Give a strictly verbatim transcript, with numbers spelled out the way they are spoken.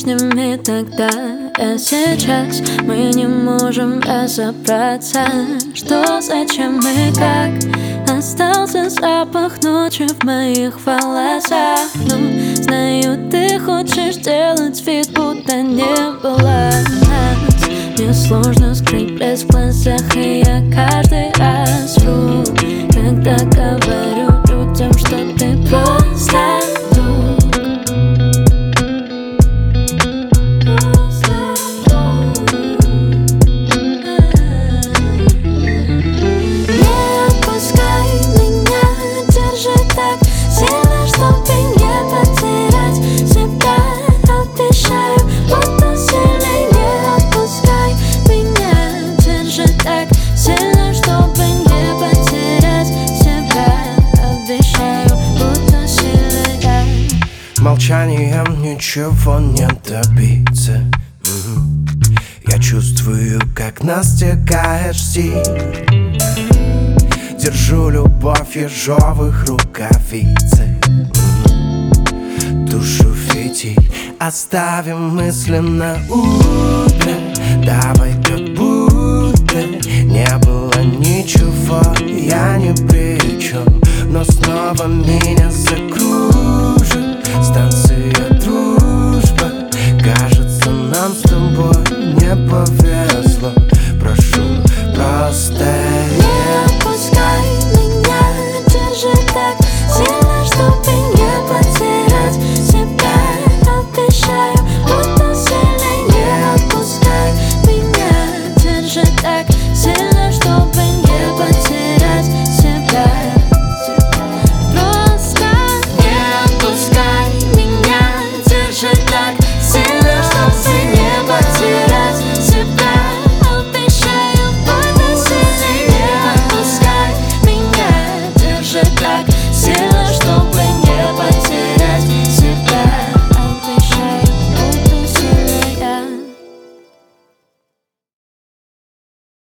прежними тогда, а сейчас мы не можем разобраться, что, зачем и как. Остался запах ночи в моих волосах. Ну, знаю, ты хочешь делать вид, будто не было нас. Мне сложно скрыть блеск в глазах, и я каждый раз вру, когда говорю людям, что ты просто друг. Молчанием ничего не добиться. Я чувствую, как настигает стиль. Держу любовь в ежовых рукавицах. Душу фитиль оставим мысли на утро. Давай как будто не было ничего, я ни при чем. Но снова меня закрывает.